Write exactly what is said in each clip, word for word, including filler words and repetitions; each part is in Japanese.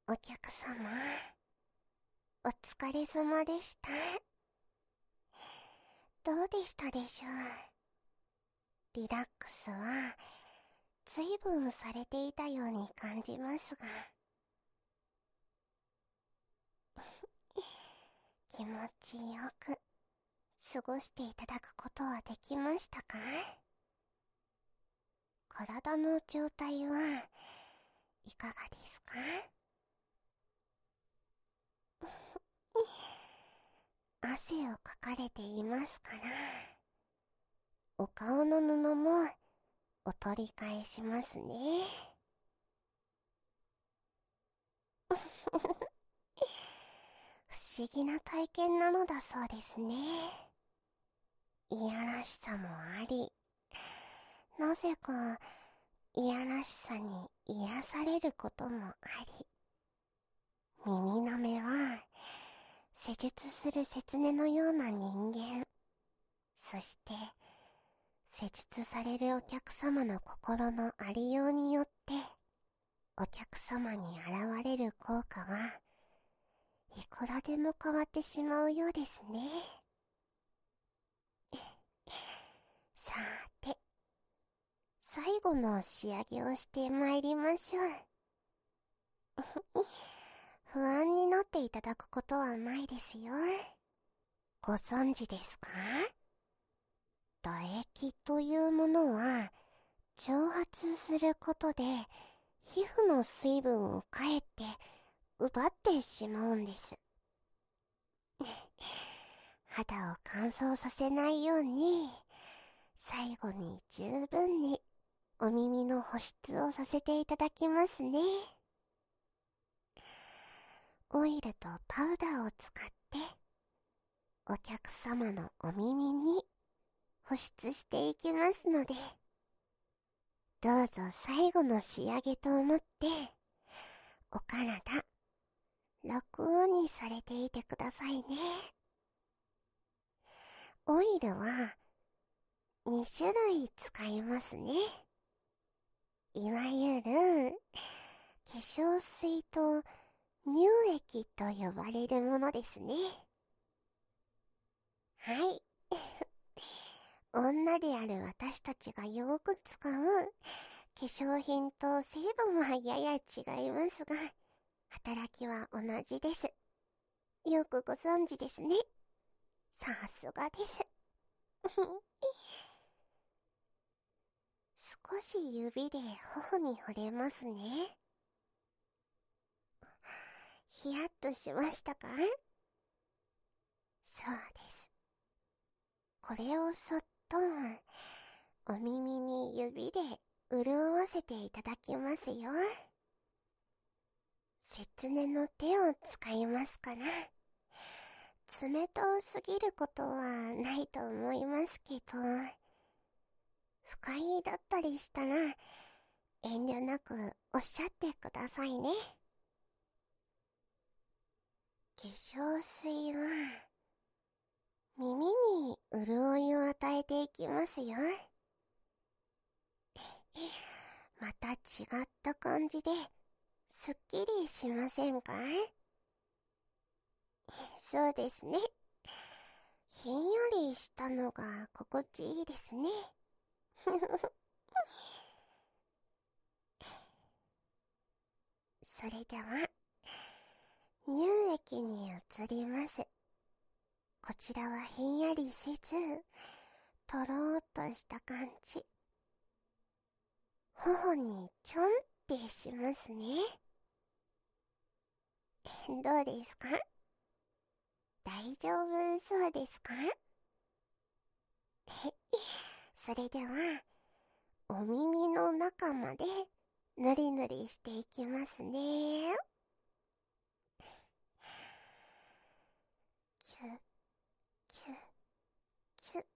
お客様、お疲れ様でした。どうでしたでしょう。リラックスは随分されていたように感じますが、気持ちよく過ごしていただくことはできましたか？体の状態はいかがですか？汗をかかれていますから、お顔の布もお取り返しますね。不思議な体験なのだそうですね。いやらしさもあり、なぜかいやらしさに癒されることもあり、耳の目は施術する切音のような人間、そして施術されるお客様の心のありようによってお客様に現れる効果はいくらでも変わってしまうようですね。さて、最後の仕上げをしてまいりましょう。不安になっていただくことはないですよ。ご存知ですか？唾液というものは蒸発することで皮膚の水分をかえって奪ってしまうんです。肌を乾燥させないように最後に十分にお耳の保湿をさせていただきますね。オイルとパウダーを使ってお客様のお耳に保湿していきますので、どうぞ最後の仕上げと思ってお体楽にされていてくださいね。オイルはに種類使いますね。いわゆる化粧水と乳液と呼ばれるものですね。はい。女である私たちがよく使う化粧品と成分はやや違いますが、働きは同じです。よくご存知ですね。さすがです。少し指で頬に触れますね。ヒヤッとしましたか？そうです。これをそっとお耳に指で潤わせていただきますよ。切音の手を使いますから、冷たすぎることはないと思いますけど、不快だったりしたら遠慮なくおっしゃってくださいね。化粧水は耳に潤いを与えていきますよ。また違った感じですっきりしませんか？そうですね。ひんやりしたのが心地いいですね。それでは乳液に移ります。こちらはひんやりせずとろーっとした感じ。頬にちょんってしますね。どうですか？大丈夫そうですか？それではお耳の中までぬりぬりしていきますね。キュッキュッキュッ。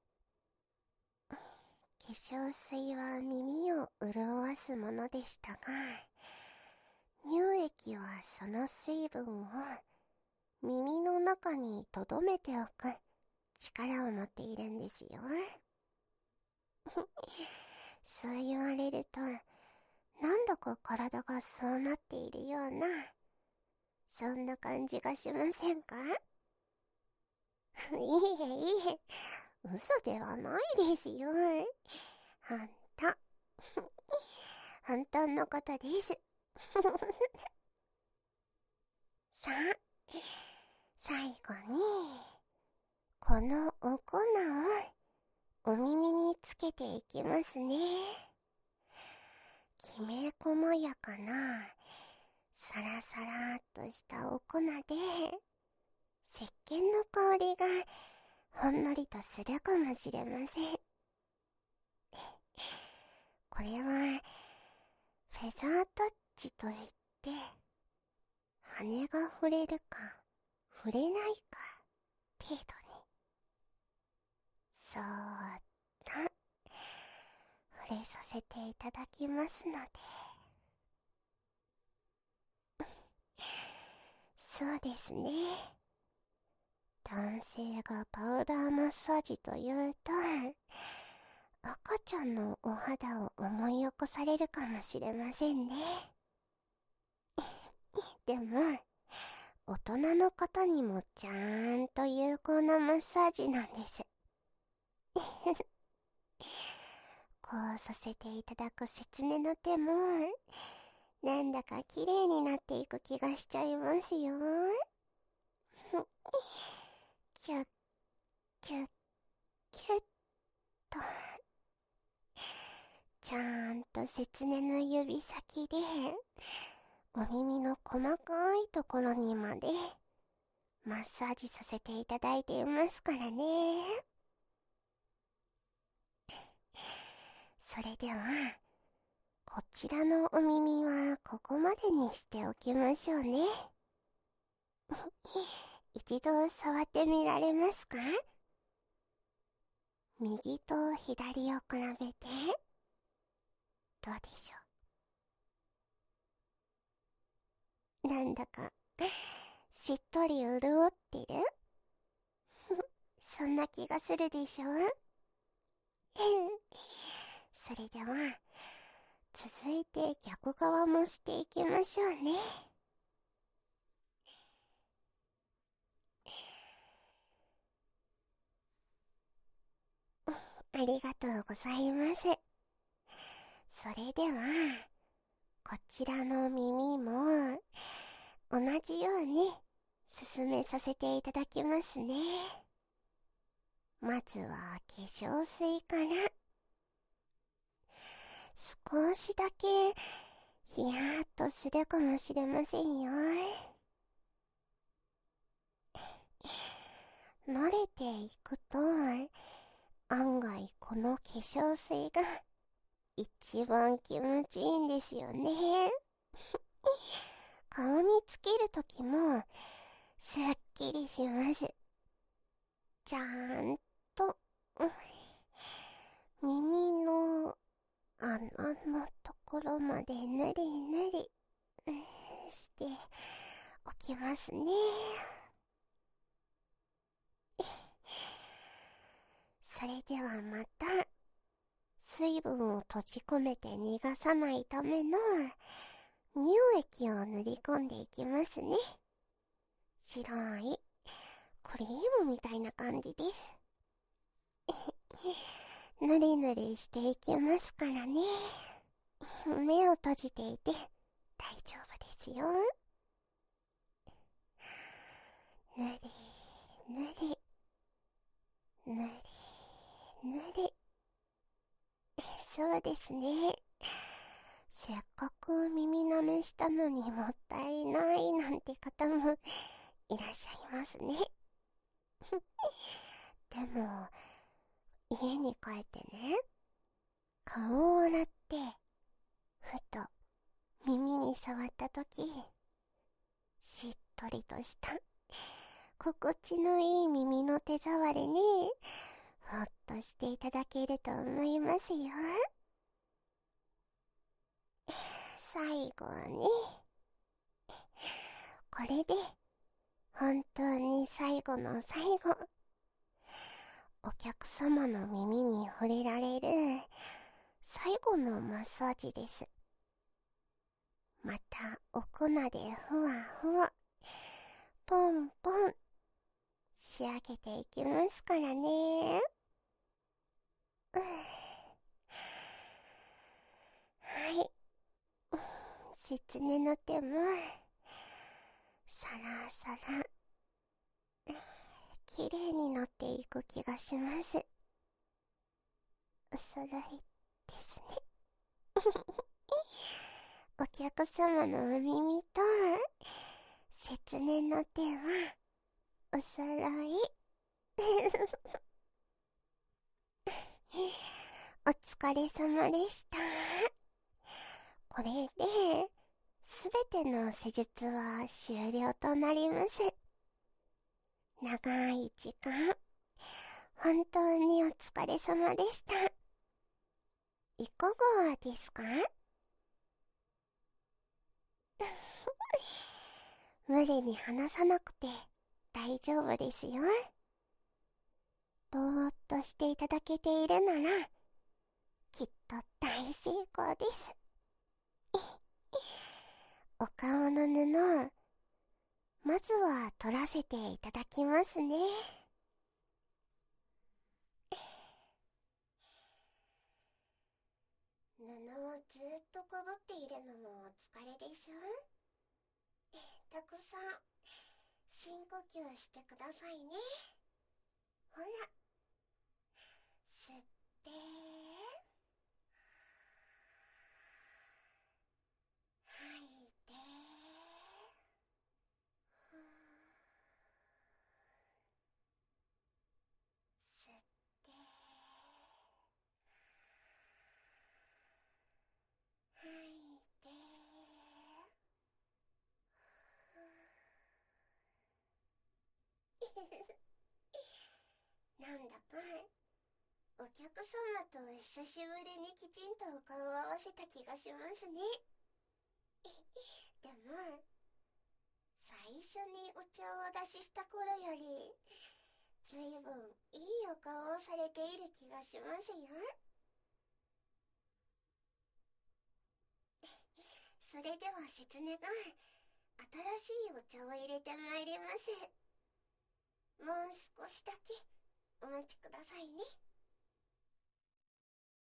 化粧水は耳を潤わすものでしたが、乳液はその水分を耳の中に留めておく力を持っているんですよ。そう言われると、なんだか体がそうなっているような、 そんな感じがしませんか？いえいえ、嘘ではないですよ。ほんと。本当のことです。さあ、最後に、このお粉をお耳につけていきますね。きめ細やかな、サラサラっとしたお粉で、石鹸の香りがほんのりとするかもしれません。これは、フェザータッチといって、羽が触れるか、触れないか、程度に。そーっと、触れさせていただきますので。そうですね。男性がパウダーマッサージというと、赤ちゃんのお肌を思い起こされるかもしれませんね。でも、大人の方にもちゃんと有効なマッサージなんです。こうさせていただく説明の手も、なんだか綺麗になっていく気がしちゃいますよ。キュッ、キュッ、キュッと。ちゃんと説明の指先で、お耳の細かいところにまで、マッサージさせていただいていますからね。それでは、こちらのお耳はここまでにしておきましょうね。一度触ってみられますか？右と左を比べて、どうでしょう？なんだか、しっとり潤ってる？そんな気がするでしょ？それでは、続いて逆側もしていきましょうね。ありがとうございます。それでは、こちらの耳も、同じように進めさせていただきますね。まずは化粧水から。少しだけ、ヒヤーっとするかもしれませんよ。慣れていくと、案外この化粧水が一番気持ちいいんですよね。顔につけるときもすっきりします。ちゃんと、うん、耳の穴のところまでぬりぬり、うん、しておきますね。それではまた、水分を閉じ込めて逃がさないための乳液を塗り込んでいきますね。白いクリームみたいな感じです。ぬりぬりしていきますからね。目を閉じていて大丈夫ですよ。ぬりぬりぬりぬり。そうですね。せっかく耳舐めしたのにもったいないなんて方もいらっしゃいますね。でも、家に帰ってね、顔を洗って、ふと耳に触ったとき、しっとりとした心地のいい耳の手触りにほっとしていただけると思いますよ。最後に、これで本当に最後の最後、お客様の耳に触れられる最後のマッサージです。またお粉でふわふわポンポン仕上げていきますからね。うん、はい。狐の手もさらさら綺麗になっていく気がします。お揃いですね。お客様のお耳と狐の手はお揃い。お疲れ様でした。これで、すべての施術は終了となります。長い時間、本当にお疲れ様でした。いかがですか？無理に話さなくて大丈夫ですよ。ぼーっとしていただけているなら、きっと大成功です。お顔の布、まずは取らせていただきますね。布をずっとかぶっているのもお疲れでしょ？たくさん深呼吸してくださいね。ほら、吸って吐いて、ふー、吸って吐いて、なんだかお客様と久しぶりにきちんとお顔を合わせた気がしますね。でも最初にお茶をお出しした頃よりずいぶんいいお顔をされている気がしますよ。それでは狐が新しいお茶を入れてまいります。もう少しだけお待ちくださいね。